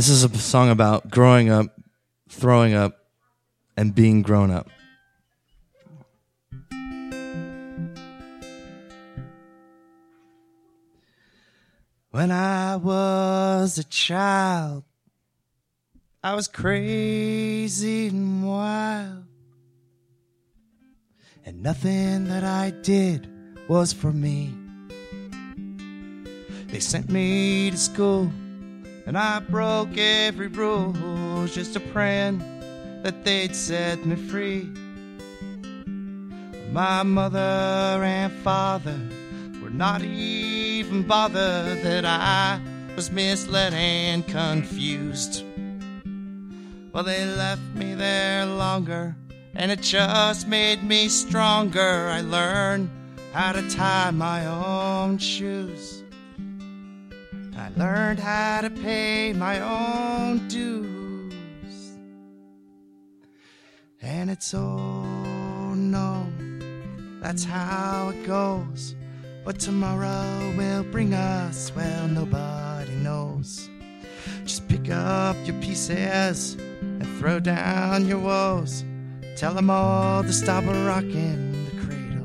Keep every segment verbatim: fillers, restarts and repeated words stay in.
This is a song about growing up, throwing up, and being grown up. When I was a child, I was crazy and wild, and nothing that I did was for me. They sent me to school, and I broke every rule, just a praying that they'd set me free. My mother and father were not even bothered that I was misled and confused. Well, they left me there longer, and it just made me stronger. I learned how to tie my own shoes. I learned how to pay my own dues. And it's oh no, that's how it goes. What tomorrow will bring us, well, nobody knows. Just pick up your pieces and throw down your woes. Tell them all to stop rocking the cradle.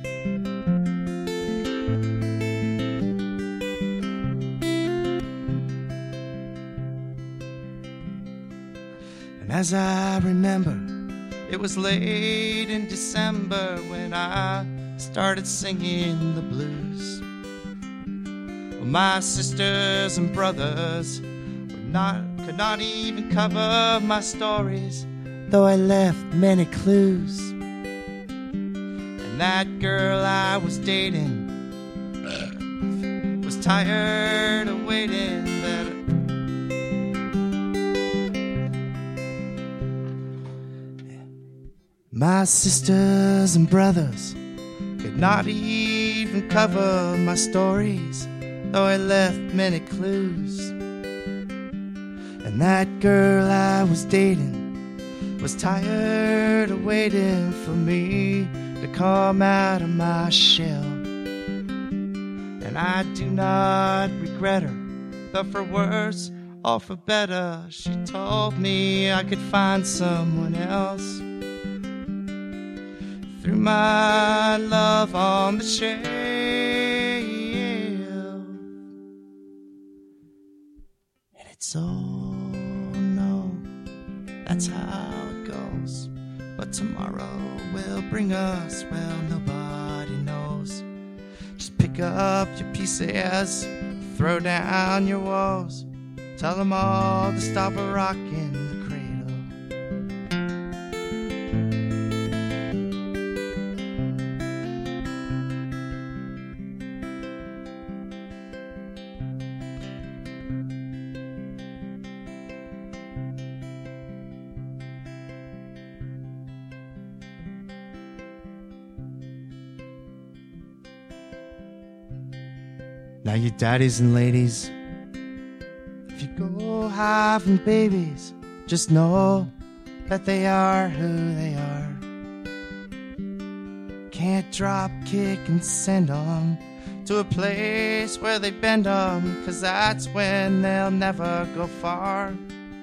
And as I remember, it was late in December when I started singing the blues. Well, my sisters and brothers were not, could not even cover my stories, though I left many clues. And that girl I was dating was tired of waiting. That my sisters and brothers could not even cover my stories, though I left many clues. And that girl I was dating was tired of waiting for me to come out of my shell. And I do not regret her, though for worse or for better, she told me I could find someone else. Threw my love on the shelf, and it's oh no, that's how it goes. What tomorrow will bring us, well, nobody knows. Just pick up your pieces, throw down your woes. Tell them all to stop rocking the cradle. Now you daddies and ladies, if you go having babies, just know that they are who they are. Can't drop, kick, and send them to a place where they bend them, 'cause that's when they'll never go far.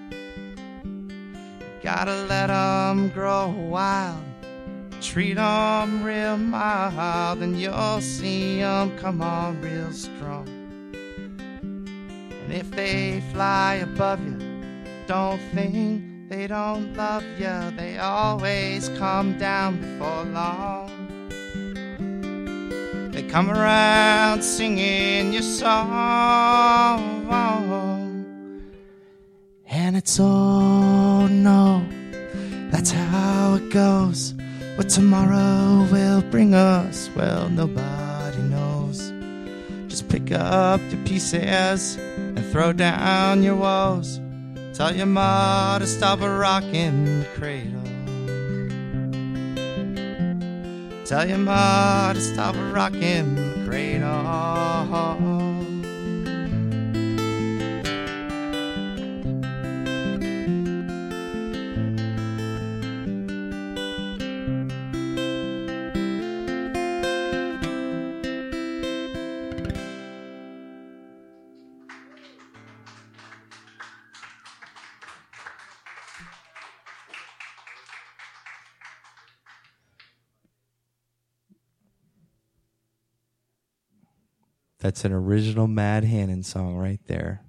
You gotta let them grow wild, treat them real mild, and you'll see them come on real strong. And if they fly above you, don't think they don't love you. They always come down before long. They come around singing your song, and it's oh no, that's how it goes. What tomorrow will bring us, well, nobody knows. Just pick up your pieces and throw down your woes. Tell your ma to stop rocking the cradle. Tell your ma to stop rocking the cradle. That's an original Mad Hannon song right there.